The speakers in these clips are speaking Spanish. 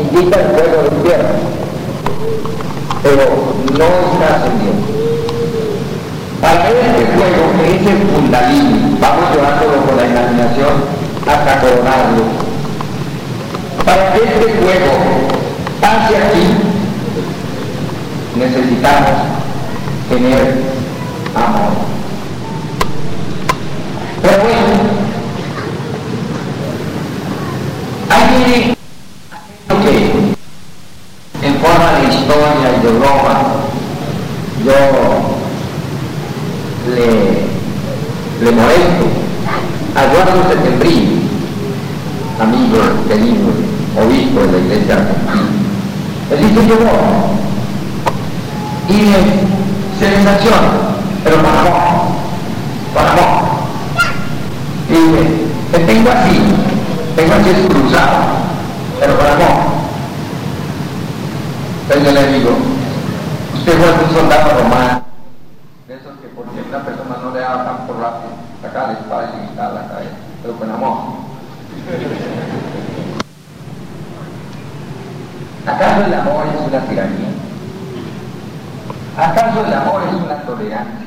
indica el fuego del infierno, pero no estás en Dios. Para este fuego, que es el Kundalini, vamos llevándolo con la imaginación hasta coronarlo. Para que este fuego pase aquí, necesitamos tener amor. Pero bueno, hay que en forma de historia y de broma yo le molesto a Eduardo Settembrini, amigo querido, obispo de la Iglesia Argentina. Él dice: yo y se sensaciona, pero para amor. Y dice: tengo así cruzado, pero para amor. Entonces yo le digo: usted fue un soldado romano, de esos que porque una persona no le da tan por rápido, sacar la espada y quitarla a la cabeza, pero con amor. ¿Acaso el amor es una tiranía? ¿Acaso el amor es una tolerancia?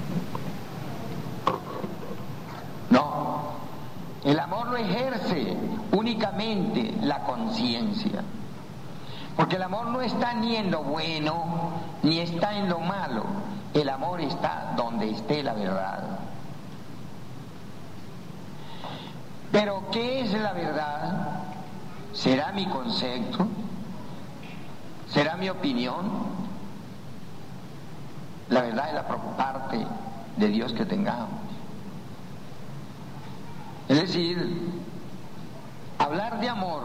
No. El amor no ejerce únicamente la conciencia, porque el amor no está ni en lo bueno ni está en lo malo. El amor está donde esté la verdad. Pero ¿qué es la verdad? ¿Será mi concepto? ¿Será mi opinión? La verdad es la parte de Dios que tengamos. Es decir, hablar de amor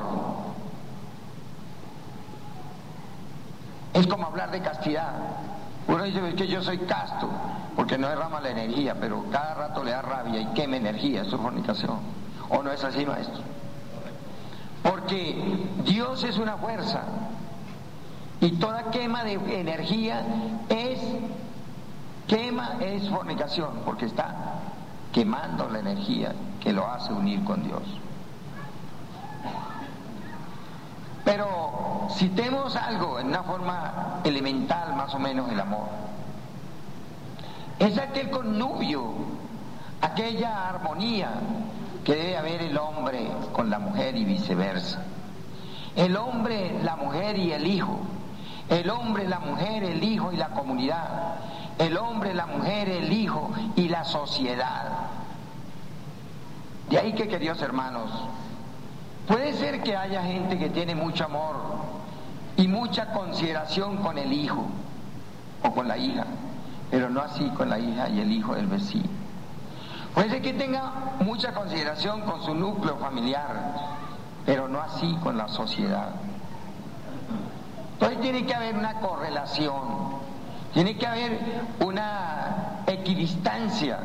es como hablar de castidad. Uno dice: es que yo soy casto porque no derrama la energía, pero cada rato le da rabia y quema energía. Eso es fornicación. ¿O no es así, maestro? Porque Dios es una fuerza y toda quema de energía es fornicación, porque está quemando la energía que lo hace unir con Dios. Pero si tenemos algo en una forma elemental, más o menos, el amor es aquel connubio, aquella armonía que debe haber el hombre con la mujer y viceversa, el hombre, la mujer y el hijo, el hombre, la mujer, el hijo y la comunidad, el hombre, la mujer, el hijo y la sociedad. De ahí que, queridos hermanos, puede ser que haya gente que tiene mucho amor y mucha consideración con el hijo o con la hija, pero no así con la hija y el hijo del vecino. Puede ser que tenga mucha consideración con su núcleo familiar, pero no así con la sociedad. Entonces tiene que haber una correlación, tiene que haber una equidistancia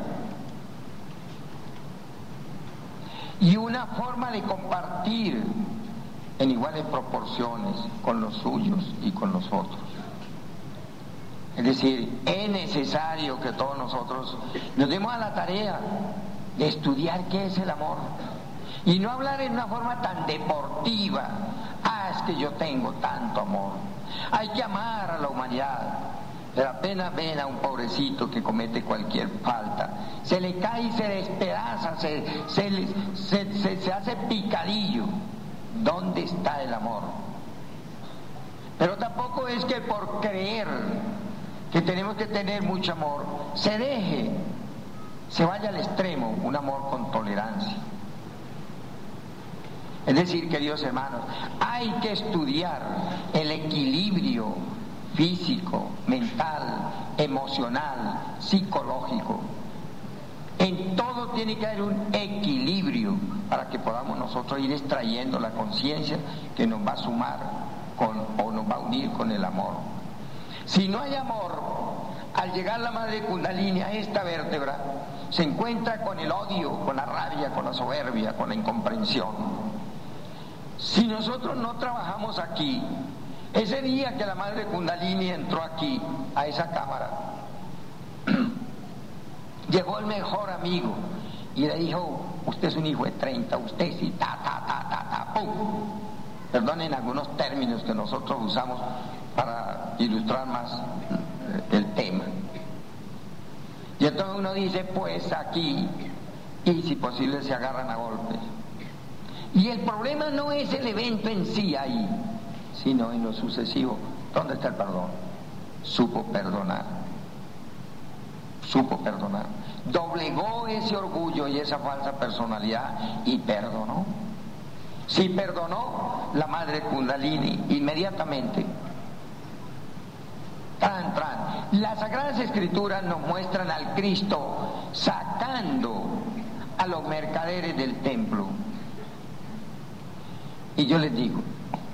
y una forma de compartir en iguales proporciones con los suyos y con los otros. Es decir, es necesario que todos nosotros nos demos a la tarea de estudiar qué es el amor y no hablar en una forma tan deportiva. Es que yo tengo tanto amor. Hay que amar a la humanidad. Pero apenas ven a un pobrecito que comete cualquier falta, se le cae y se despedaza, se hace picadillo. ¿Dónde está el amor? Pero tampoco es que por creer que tenemos que tener mucho amor, se vaya al extremo, un amor con tolerancia. Es decir, queridos hermanos, hay que estudiar el equilibrio físico, mental, emocional, psicológico. En todo tiene que haber un equilibrio para que podamos nosotros ir extrayendo la conciencia que nos va a sumar o nos va a unir con el amor. Si no hay amor, al llegar la madre Kundalini a esta vértebra, se encuentra con el odio, con la rabia, con la soberbia, con la incomprensión. Si nosotros no trabajamos aquí, ese día que la madre Kundalini entró aquí, a esa cámara, llegó el mejor amigo y le dijo: usted es un hijo de 30, usted sí, pum. Perdonen algunos términos que nosotros usamos para ilustrar más el tema. Y entonces uno dice, pues aquí, y si posible se agarran a golpes. Y el problema no es el evento en sí ahí, sino en lo sucesivo. ¿Dónde está el perdón? Supo perdonar. Supo perdonar. Doblegó ese orgullo y esa falsa personalidad y perdonó. Si perdonó, la madre Kundalini inmediatamente. Las Sagradas Escrituras nos muestran al Cristo sacando a los mercaderes del templo. Y yo les digo,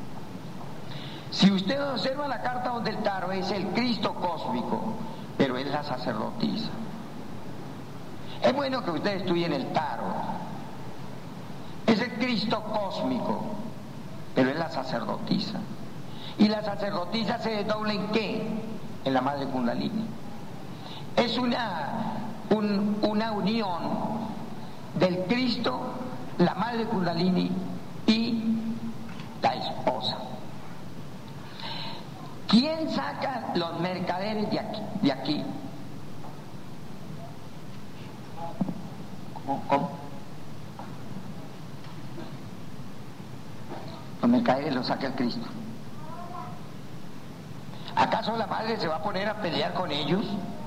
si usted observa la carta del Tarot, es el Cristo cósmico, pero es la sacerdotisa. Es bueno que usted estudie en el Tarot. Es el Cristo cósmico, pero es la sacerdotisa. ¿Y la sacerdotisa se desdobla en qué? En la madre Kundalini. Es una unión del Cristo, la madre Kundalini y la esposa. ¿Quién saca los mercaderes de aquí? ¿Cómo? Los mercaderes los saca el Cristo. ¿Acaso la madre se va a poner a pelear con ellos?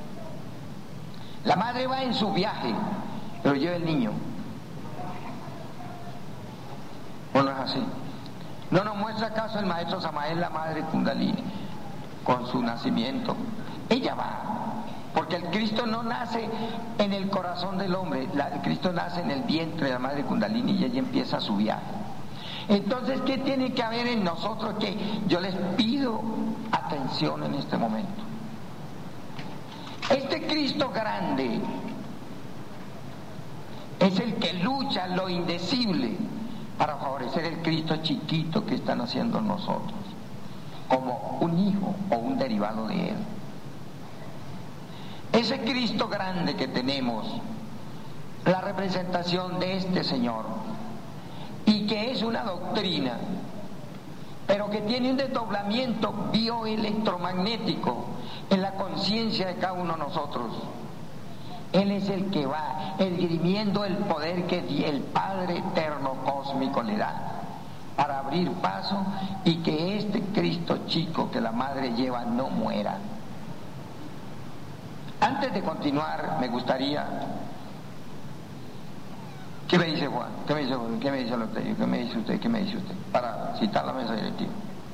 La madre va en su viaje, pero lleva el niño. ¿O no es así? ¿No nos muestra acaso el maestro Samael la madre Kundalini con su nacimiento? Ella va, porque el Cristo no nace en el corazón del hombre, el Cristo nace en el vientre de la madre Kundalini y ella empieza su viaje. Entonces, ¿qué tiene que haber en nosotros? Que yo les pido atención en este momento. Este Cristo grande es el que lucha lo indecible para favorecer el Cristo chiquito que están haciendo nosotros, como un hijo o un derivado de él. Ese Cristo grande que tenemos, la representación de este Señor, y que es una doctrina, pero que tiene un desdoblamiento bioelectromagnético en la conciencia de cada uno de nosotros. Él es el que va esgrimiendo el poder que el Padre Eterno Cósmico le da para abrir paso y que este Cristo chico que la Madre lleva no muera. Antes de continuar, me gustaría... ¿Qué me dice Juan? ¿Qué me dice Juan? ¿Qué me dice Loterio? ¿Qué me dice usted? ¿Qué me dice usted? Para citar la mesa directiva.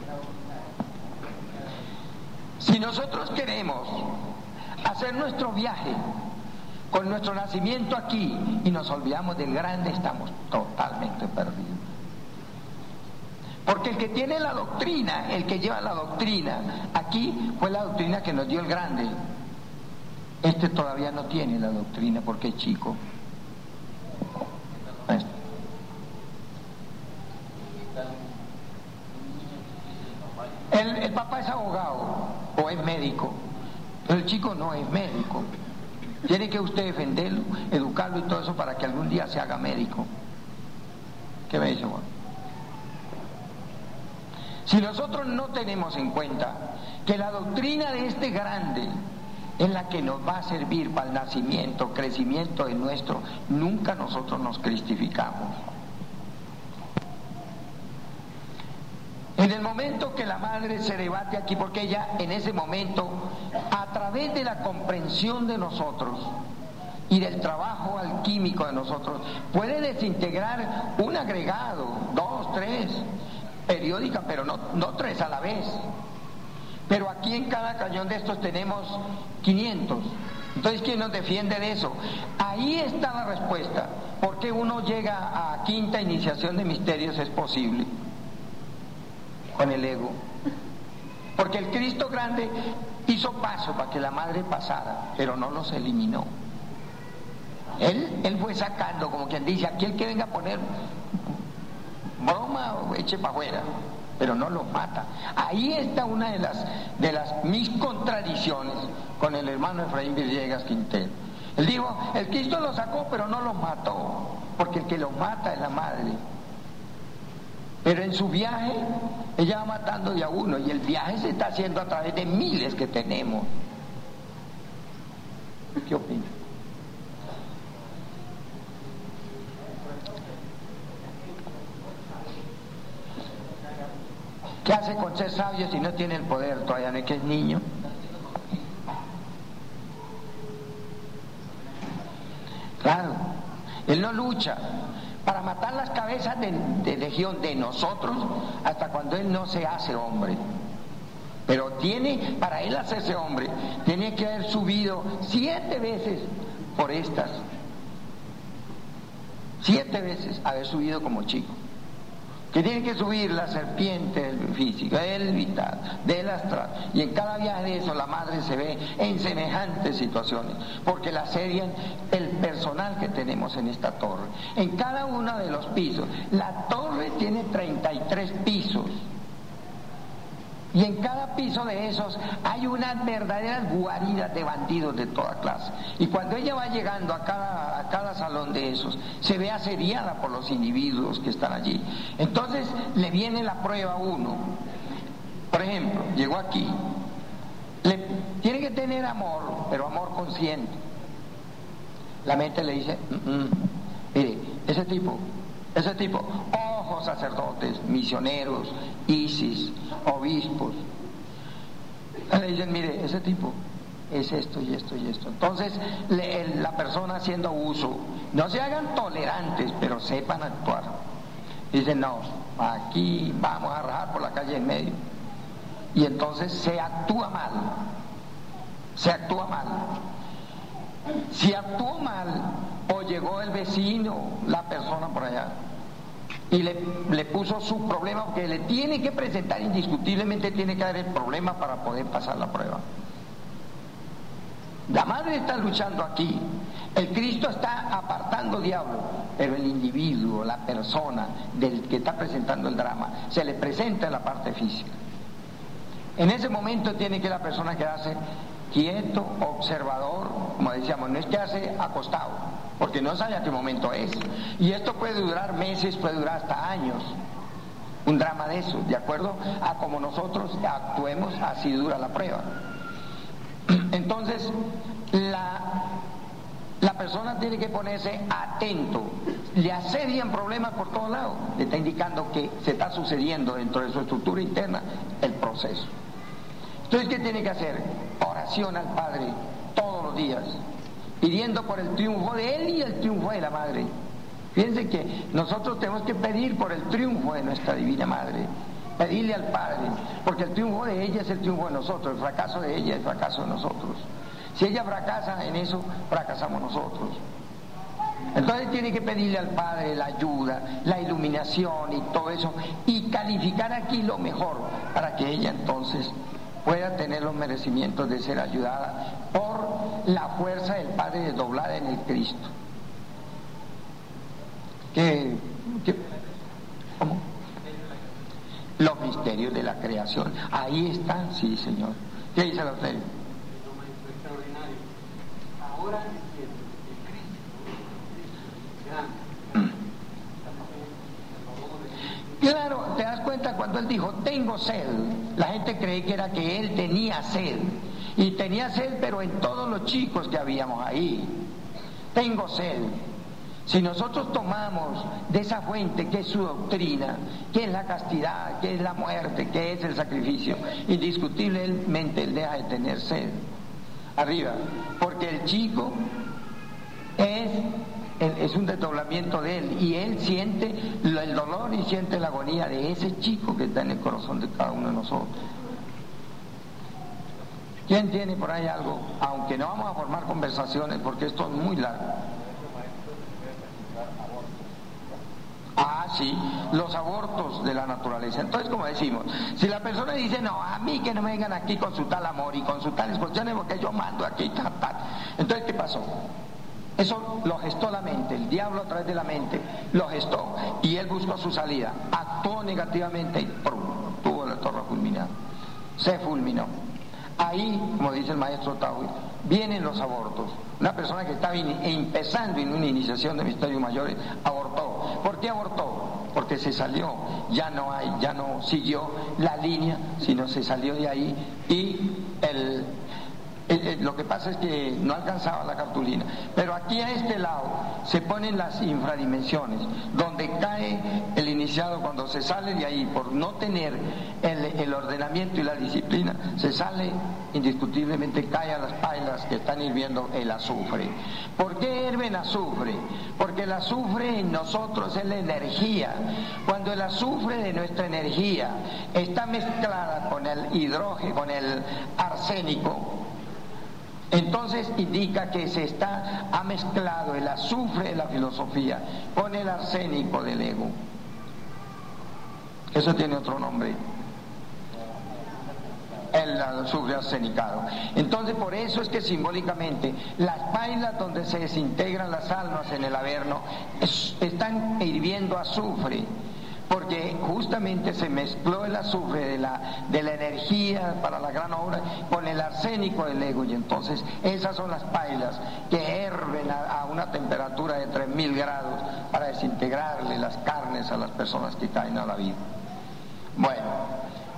Si nosotros queremos hacer nuestro viaje con nuestro nacimiento aquí y nos olvidamos del grande, estamos totalmente perdidos. Porque el que tiene la doctrina, el que lleva la doctrina, aquí fue la doctrina que nos dio el grande. Este todavía no tiene la doctrina porque es chico. El papá es abogado o es médico, pero el chico no es médico. Tiene que usted defenderlo, educarlo y todo eso para que algún día se haga médico. ¿Qué me dice Juan? Si nosotros no tenemos en cuenta que la doctrina de este grande es la que nos va a servir para el nacimiento, crecimiento de nuestro, nunca nosotros nos cristificamos. En el momento que la madre se debate aquí, porque ella en ese momento, a través de la comprensión de nosotros y del trabajo alquímico de nosotros, puede desintegrar un agregado, 2, 3, periódica, pero no 3 a la vez. Pero aquí en cada cañón de estos tenemos 500. Entonces, ¿quién nos defiende de eso? Ahí está la respuesta. ¿Por qué uno llega a quinta iniciación de misterios? Es posible. Con el ego. Porque el Cristo grande hizo paso para que la madre pasara, pero no los eliminó. Él fue sacando, como quien dice, aquí el que venga a poner broma o eche para afuera, pero no los mata. Ahí está una de las mis contradicciones con el hermano Efraín Villegas Quintero. Él dijo, el Cristo los sacó, pero no los mató, porque el que los mata es la madre. Pero en su viaje, ella va matando de a uno, y el viaje se está haciendo a través de miles que tenemos. ¿Qué opina? ¿Qué hace con ser sabio si no tiene el poder? Todavía no es que es niño. Claro, él no lucha para matar las cabezas de legión de nosotros hasta cuando él no se hace hombre. Pero tiene, para él hacerse hombre, tiene que haber subido 7 veces por estas. 7 veces haber subido como chico. Que tiene que subir la serpiente del físico, del vital, del astral. Y en cada viaje de eso la madre se ve en semejantes situaciones, porque la asedian el personal que tenemos en esta torre. En cada uno de los pisos, la torre tiene 33 pisos. Y en cada piso de esos hay unas verdaderas guaridas de bandidos de toda clase. Y cuando ella va llegando a cada salón de esos, se ve asediada por los individuos que están allí. Entonces le viene la prueba a uno. Por ejemplo, llegó aquí. Tiene que tener amor, pero amor consciente. La mente le dice, mire, ese tipo, ojos sacerdotes, misioneros, ISIS, obispos, le dicen, mire, ese tipo es esto y esto y esto. Entonces la persona haciendo uso, no se hagan tolerantes, pero sepan actuar. Dicen, no, aquí vamos a rajar por la calle en medio. Y entonces se actúa mal. Si actuó mal, o llegó el vecino, la persona por allá, y le puso su problema, porque le tiene que presentar, indiscutiblemente tiene que dar el problema para poder pasar la prueba. La madre está luchando aquí, el Cristo está apartando diablo, pero el individuo, la persona del que está presentando el drama, se le presenta en la parte física. En ese momento tiene que la persona quedarse quieto, observador, como decíamos, no es quedarse acostado, porque no sabe a qué momento es. Y esto puede durar meses, puede durar hasta años. Un drama de eso, de acuerdo a como nosotros actuemos, así dura la prueba. Entonces, la persona tiene que ponerse atento. Le asedian problemas por todos lados. Le está indicando que se está sucediendo dentro de su estructura interna el proceso. Entonces, ¿qué tiene que hacer? Oración al Padre todos los días, pidiendo por el triunfo de él y el triunfo de la Madre. Fíjense que nosotros tenemos que pedir por el triunfo de nuestra Divina Madre, pedirle al Padre, porque el triunfo de ella es el triunfo de nosotros, el fracaso de ella es el fracaso de nosotros. Si ella fracasa en eso, fracasamos nosotros. Entonces tiene que pedirle al Padre la ayuda, la iluminación y todo eso, y calificar aquí lo mejor, para que ella entonces pueda tener los merecimientos de ser ayudada por la fuerza del Padre desdoblada en el Cristo. ¿Cómo? Los misterios de la creación. Ahí están, sí, Señor. ¿Qué dice la usted? Extraordinario. Ahora entiendo que Cristo grande. Claro, te das cuenta cuando él dijo, tengo sed. La gente cree que era que él tenía sed. Y tenía sed, pero en todos los chicos que habíamos ahí. Tengo sed. Si nosotros tomamos de esa fuente que es su doctrina, que es la castidad, que es la muerte, que es el sacrificio, indiscutiblemente él deja de tener sed. Arriba, porque el chico es un desdoblamiento de él, y él siente el dolor y siente la agonía de ese chico que está en el corazón de cada uno de nosotros. ¿Quién tiene por ahí algo? Aunque no vamos a formar conversaciones porque esto es muy largo. Ah, sí, los abortos de la naturaleza. Entonces, como decimos, si la persona dice, no, a mí que no me vengan aquí con su tal amor y con sus tales cuestiones porque yo mando aquí, tal. Entonces, ¿qué pasó? Eso lo gestó la mente, el diablo a través de la mente lo gestó, y él buscó su salida, actuó negativamente y ¡prum!, tuvo la torre fulminada, se fulminó. Ahí, como dice el maestro Taui, vienen los abortos. Una persona que estaba empezando en una iniciación de misterios mayores abortó. ¿Por qué abortó? Porque porque se salió, ya no siguió la línea, sino se salió de ahí y lo que pasa es que no alcanzaba la cartulina. Pero aquí a este lado se ponen las infradimensiones, donde cae el iniciado cuando se sale de ahí por no tener el ordenamiento y la disciplina, se sale indiscutiblemente, cae a las pailas que están hirviendo el azufre. ¿Por qué hierven azufre? Porque el azufre en nosotros es la energía. Cuando el azufre de nuestra energía está mezclada con el hidrógeno, con el arsénico, entonces indica que ha mezclado el azufre de la filosofía con el arsénico del ego. Eso tiene otro nombre, el azufre arsenicado. Entonces por eso es que simbólicamente las pailas donde se desintegran las almas en el Averno están hirviendo azufre, porque justamente se mezcló el azufre de la energía para la gran obra con el arsénico del ego, y entonces esas son las pailas que hierven a una temperatura de 3000 grados para desintegrarle las carnes a las personas que caen a la vida. Bueno,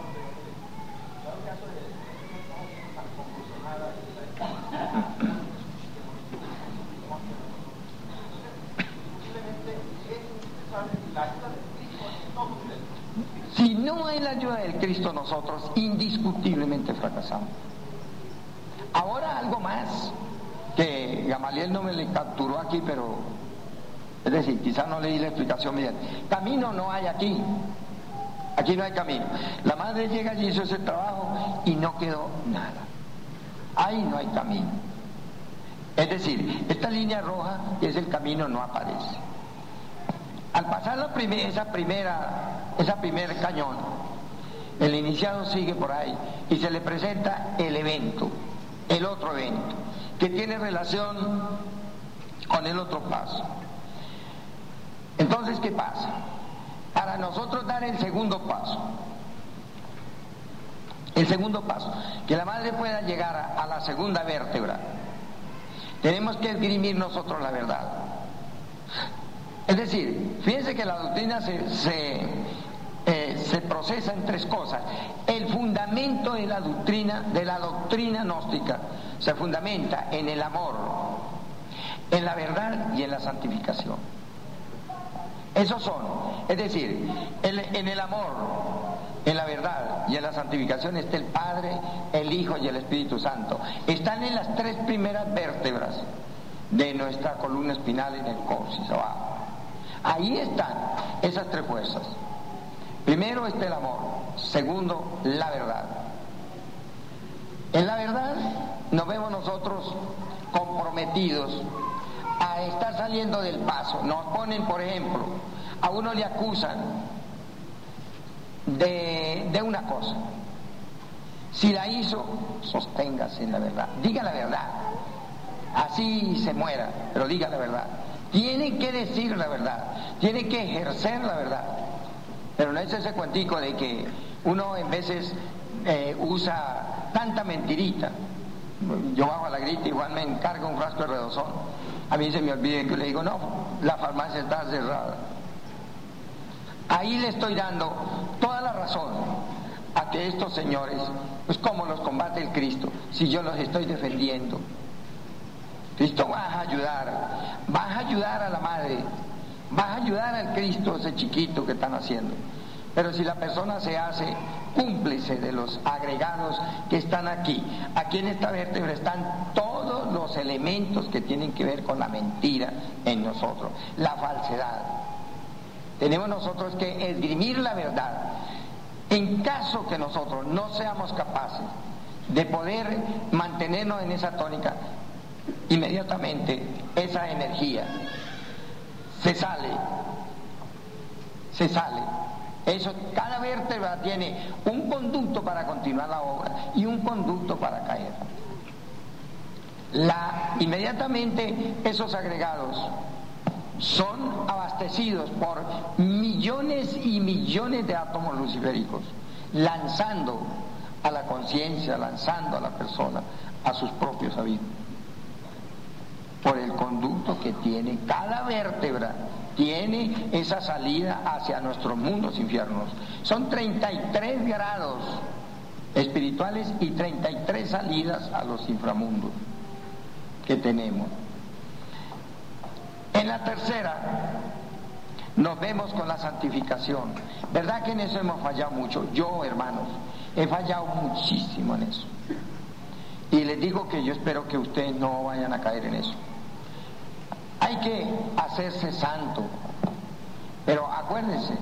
si no hay la ayuda del Cristo, nosotros indiscutiblemente fracasamos. Ahora algo más, que Gamaliel no me le capturó aquí, pero, es decir, quizás no le di la explicación bien. Camino no hay aquí no hay camino. La madre llega allí, hizo ese trabajo y no quedó nada. Ahí no hay camino. Es decir, esta línea roja, que es el camino, no aparece. Al pasar esa primer cañón, el iniciado sigue por ahí y se le presenta el otro evento, que tiene relación con el otro paso. Entonces, ¿qué pasa? Para nosotros dar el segundo paso, que la madre pueda llegar a la segunda vértebra, tenemos que esgrimir nosotros la verdad. Es decir, fíjense que la doctrina se procesa en tres cosas. El fundamento de la doctrina gnóstica se fundamenta en el amor, en la verdad y en la santificación. Esos son, es decir, en el amor, en la verdad y en la santificación está el Padre, el Hijo y el Espíritu Santo. Están en las tres primeras vértebras de nuestra columna espinal en el coxis abajo. Ahí están esas tres fuerzas. Primero está el amor, segundo la verdad. En la verdad nos vemos nosotros comprometidos a estar saliendo del paso. Nos ponen, por ejemplo, a uno le acusan de una cosa. Si la hizo, sosténgase en la verdad, diga la verdad, así se muera, pero diga la verdad. Tiene que decir la verdad, tiene que ejercer la verdad. Pero no es ese cuentico de que uno en veces usa tanta mentirita. Yo bajo a la grita, igual me encargo un frasco de redosón. A mí se me olvida que le digo, no, la farmacia está cerrada. Ahí le estoy dando toda la razón a que estos señores, pues cómo los combate el Cristo, si yo los estoy defendiendo. Cristo vas a ayudar a la madre, vas a ayudar al Cristo, ese chiquito que están haciendo. Pero si la persona se hace cómplice de los agregados que están aquí en esta vértebra están todos los elementos que tienen que ver con la mentira en nosotros, la falsedad. Tenemos nosotros que esgrimir la verdad. En caso que nosotros no seamos capaces de poder mantenernos en esa tónica, inmediatamente esa energía se sale. Eso, cada vértebra tiene un conducto para continuar la obra y un conducto para caer. Inmediatamente esos agregados son abastecidos por millones y millones de átomos luciféricos, lanzando a la conciencia, lanzando a la persona a sus propios abismos, por el conducto que tiene cada vértebra tiene esa salida hacia nuestros mundos infiernos. Son 33 grados espirituales y 33 salidas a los inframundos que tenemos. En la tercera nos vemos con la santificación. ¿Verdad que en eso hemos fallado mucho? Yo, hermanos, he fallado muchísimo en eso. Y les digo que yo espero que ustedes no vayan a caer en eso. Hay que hacerse santo. Pero acuérdense,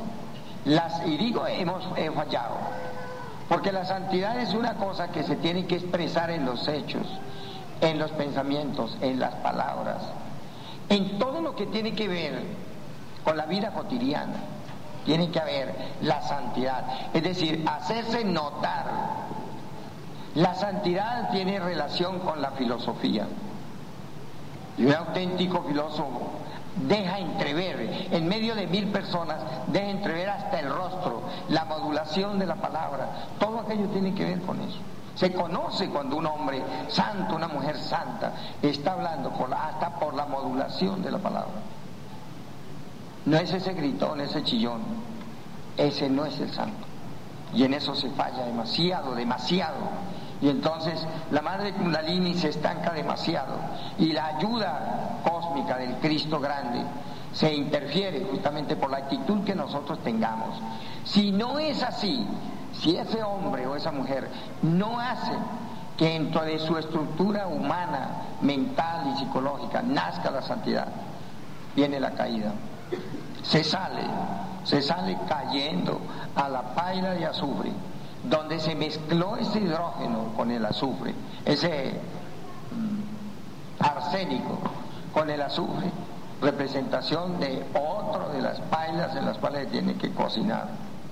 he fallado. Porque la santidad es una cosa que se tiene que expresar en los hechos, en los pensamientos, en las palabras, en todo lo que tiene que ver con la vida cotidiana. Tiene que haber la santidad, es decir, hacerse notar. La santidad tiene relación con la filosofía. Y un auténtico filósofo deja entrever, en medio de 1000 personas, deja entrever hasta el rostro, la modulación de la palabra. Todo aquello tiene que ver con eso. Se conoce cuando un hombre santo, una mujer santa, está hablando hasta por la modulación de la palabra. No es ese gritón, ese chillón. Ese no es el santo. Y en eso se falla demasiado. Y entonces la madre Kundalini se estanca demasiado. Y la ayuda cósmica del Cristo grande se interfiere justamente por la actitud que nosotros tengamos. Si no es así, si ese hombre o esa mujer no hace que dentro de su estructura humana, mental y psicológica nazca la santidad, viene la caída. Se sale cayendo a la paila de azufre, donde se mezcló ese hidrógeno con el azufre, ese arsénico con el azufre, representación de otro de las pailas en las cuales tiene que cocinar.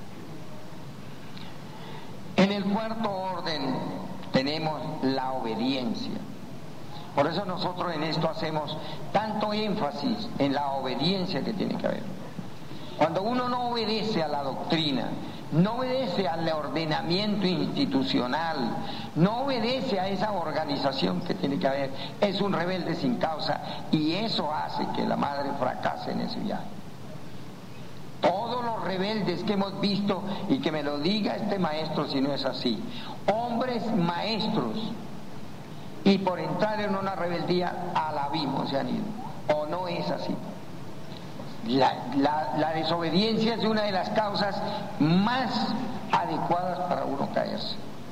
En el cuarto orden tenemos la obediencia. Por eso nosotros en esto hacemos tanto énfasis en la obediencia que tiene que haber. Cuando uno no obedece a la doctrina, no obedece al ordenamiento institucional, no obedece a esa organización que tiene que haber, es un rebelde sin causa, y eso hace que la madre fracase en ese viaje. Todos los rebeldes que hemos visto, y que me lo diga este maestro si no es así, hombres maestros, y por entrar en una rebeldía al abismo se han ido, o no es así. La desobediencia es una de las causas más adecuadas para uno caerse.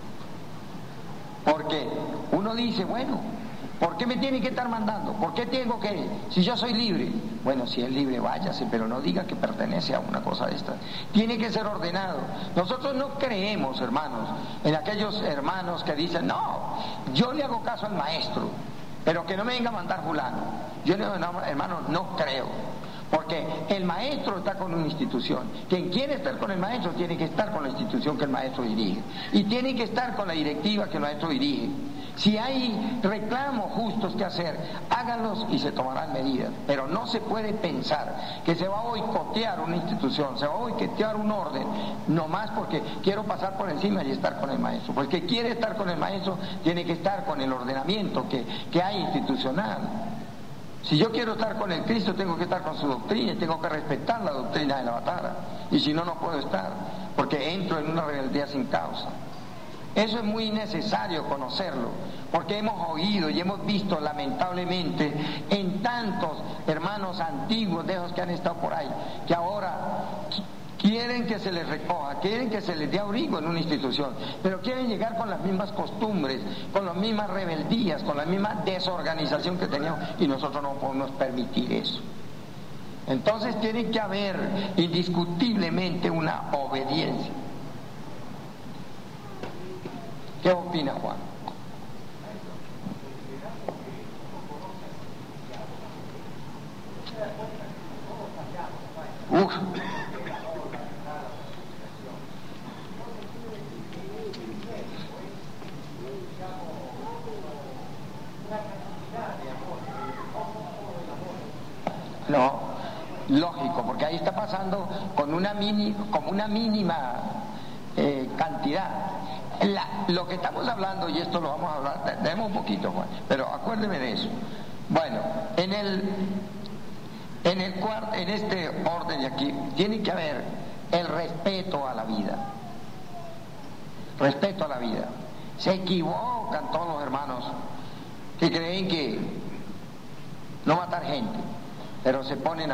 Porque uno dice, bueno, ¿por qué me tiene que estar mandando? ¿Por qué tengo que? Si yo soy libre. Bueno, si es libre, váyase, pero no diga que pertenece a una cosa de estas. Tiene que ser ordenado. Nosotros no creemos, hermanos, en aquellos hermanos que dicen, no, yo le hago caso al maestro, pero que no me venga a mandar fulano. Yo, no, hermano, no creo. Porque el maestro está con una institución. Quien quiere estar con el maestro tiene que estar con la institución que el maestro dirige. Y tiene que estar con la directiva que el maestro dirige. Si hay reclamos justos que hacer, háganlos y se tomarán medidas. Pero no se puede pensar que se va a boicotear una institución, se va a boicotear un orden, nomás porque quiero pasar por encima y estar con el maestro. Porque el que quiere estar con el maestro tiene que estar con el ordenamiento que hay institucional. Si yo quiero estar con el Cristo, tengo que estar con su doctrina y tengo que respetar la doctrina de la Avatara. Y si no, no puedo estar, porque entro en una rebeldía sin causa. Eso es muy necesario conocerlo, porque hemos oído y hemos visto lamentablemente en tantos hermanos antiguos de esos que han estado por ahí, que ahora quieren que se les recoja, quieren que se les dé abrigo en una institución, pero quieren llegar con las mismas costumbres, con las mismas rebeldías, con la misma desorganización que teníamos, y nosotros no podemos permitir eso. Entonces tiene que haber indiscutiblemente una obediencia. ¿Qué opina Juan? No, lógico, porque ahí está pasando con una mínima cantidad. Lo que estamos hablando, y esto lo vamos a hablar, tenemos un poquito, Juan, pero acuérdeme de eso. Bueno, En este orden de aquí, tiene que haber el respeto a la vida. Respeto a la vida. Se equivocan todos los hermanos que creen que no matar gente, pero se ponen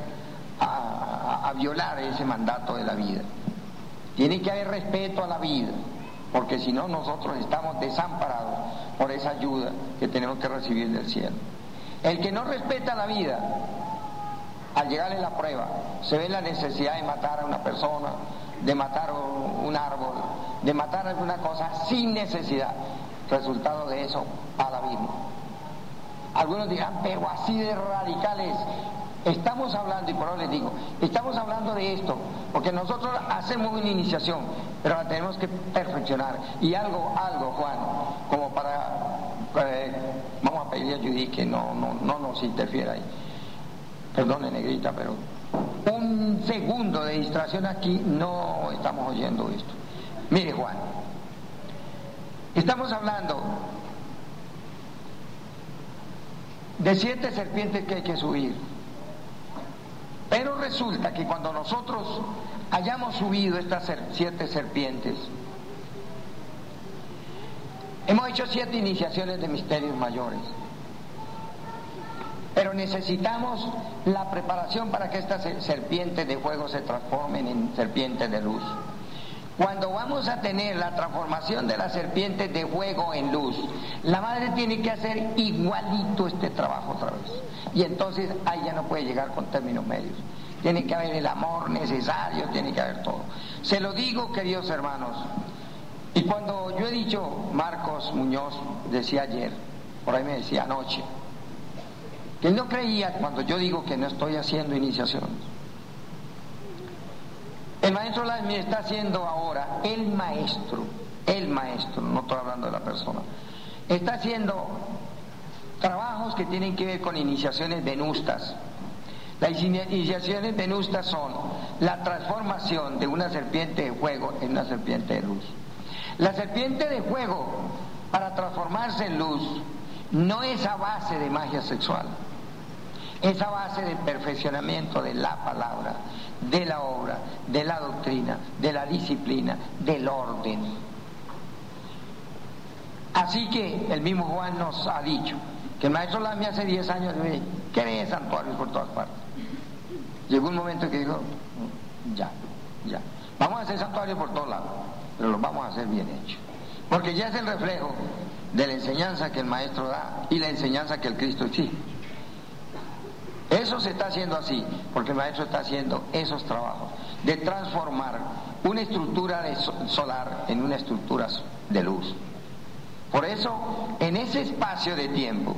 a violar ese mandato de la vida. Tiene que haber respeto a la vida, porque si no nosotros estamos desamparados por esa ayuda que tenemos que recibir del cielo. El que no respeta la vida, al llegarle la prueba, se ve la necesidad de matar a una persona, de matar un árbol, de matar alguna cosa sin necesidad. Resultado de eso, al abismo. Algunos dirán, pero así de radicales. Estamos hablando, y por eso les digo, estamos hablando de esto, porque nosotros hacemos una iniciación, pero la tenemos que perfeccionar. Y algo, Juan, como vamos a pedirle a Judy que no nos interfiera ahí. Perdone, negrita, pero un segundo de distracción aquí, no estamos oyendo esto. Mire, Juan, estamos hablando de 7 serpientes que hay que subir. Pero resulta que cuando nosotros hayamos subido estas 7 serpientes, hemos hecho 7 iniciaciones de misterios mayores. Pero necesitamos la preparación para que estas serpientes de fuego se transformen en serpientes de luz. Cuando vamos a tener la transformación de las serpientes de fuego en luz, la madre tiene que hacer igualito este trabajo otra vez. Y entonces ahí ya no puede llegar con términos medios. Tiene que haber el amor necesario, tiene que haber todo. Se lo digo, queridos hermanos. Y cuando yo he dicho, Marcos Muñoz decía ayer, por ahí me decía anoche, que él no creía cuando yo digo que no estoy haciendo iniciaciones. El maestro Lasmi está haciendo ahora, el maestro, no estoy hablando de la persona, está haciendo trabajos que tienen que ver con iniciaciones venustas. Las iniciaciones venustas son la transformación de una serpiente de fuego en una serpiente de luz. La serpiente de fuego, para transformarse en luz, no es a base de magia sexual. Es a base del perfeccionamiento de la palabra, de la obra, de la doctrina, de la disciplina, del orden. Así que el mismo Juan nos ha dicho que el maestro Lasmi hace 10 años me dijo, ¿qué santuarios por todas partes? Llegó un momento que dijo, ya, vamos a hacer santuarios por todos lados, pero los vamos a hacer bien hechos. Porque ya es el reflejo de la enseñanza que el maestro da y la enseñanza que el Cristo exige. Eso se está haciendo así, porque el maestro está haciendo esos trabajos de transformar una estructura solar en una estructura de luz. Por eso, en ese espacio de tiempo,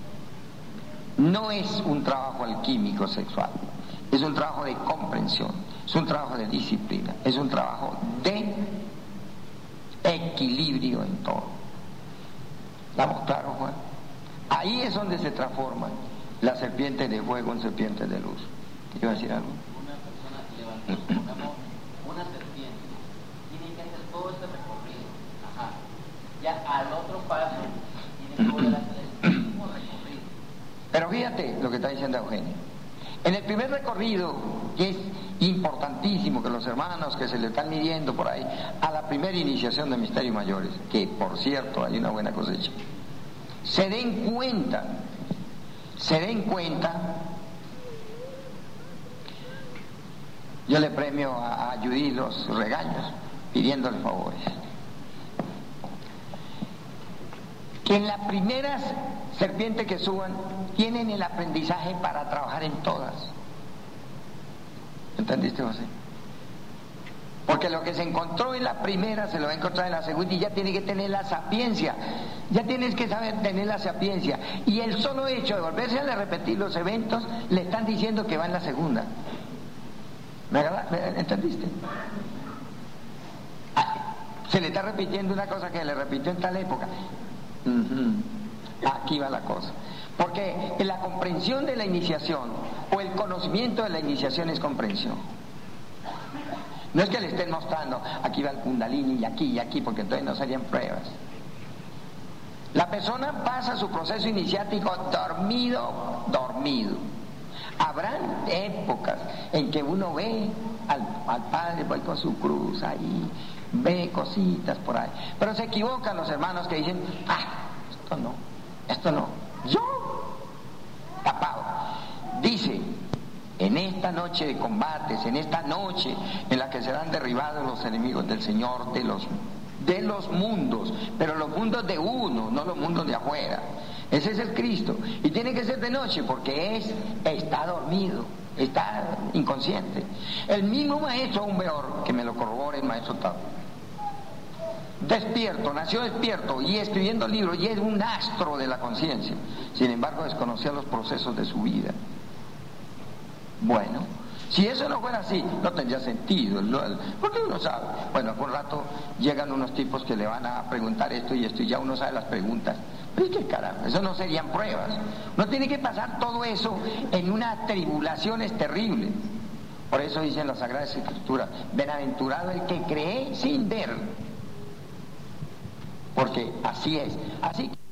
no es un trabajo alquímico sexual, es un trabajo de comprensión, es un trabajo de disciplina, es un trabajo de equilibrio en todo. ¿Estamos claros, Juan? Ahí es donde se transforman las serpientes de fuego en serpientes de luz. ¿Quiero decir algo? Una persona levanta, una serpiente, tiene que hacer todo este recorrido. Ajá. Ya al otro paso, tiene que volver a hacer el mismo recorrido. Pero fíjate lo que está diciendo Eugenio. En el primer recorrido, que es importantísimo que los hermanos que se le están midiendo por ahí, a la primera iniciación de misterios mayores, que por cierto hay una buena cosecha, se den cuenta, yo le premio a Judy los regaños pidiéndole favores, que en las primeras serpientes que suban tienen el aprendizaje para trabajar en todas. ¿Entendiste, José? Porque lo que se encontró en la primera se lo va a encontrar en la segunda y ya tiene que tener la sapiencia, ya tienes que saber tener la sapiencia. Y el solo hecho de volverse a repetir los eventos le están diciendo que va en la segunda. ¿Me entendiste? Se le está repitiendo una cosa que le repitió en tal época. Aquí va la cosa. Porque la comprensión de la iniciación o el conocimiento de la iniciación es comprensión. No es que le estén mostrando, aquí va el kundalini y aquí, porque entonces no serían pruebas. La persona pasa su proceso iniciático dormido. Habrán épocas en que uno ve al Padre voy con su cruz ahí, ve cositas por ahí, pero se equivocan los hermanos que dicen, esto no, yo, tapado. Dice, en esta noche de combates, en esta noche en la que serán derribados los enemigos del Señor de los mundos, pero los mundos de uno, no los mundos de afuera. Ese es el Cristo. Y tiene que ser de noche porque está dormido, está inconsciente. El mismo maestro aún peor, que me lo corrobore el maestro Tao. Despierto, nació despierto y escribiendo libros, y es un astro de la conciencia. Sin embargo, desconocía los procesos de su vida. Bueno, si eso no fuera así, no tendría sentido, porque uno sabe. Bueno, por un rato llegan unos tipos que le van a preguntar esto y ya uno sabe las preguntas. Pero ¿qué caramba? Eso no serían pruebas. No tiene que pasar todo eso en unas tribulaciones terribles. Por eso dicen las Sagradas Escrituras, bienaventurado el que cree sin ver. Porque así es. Así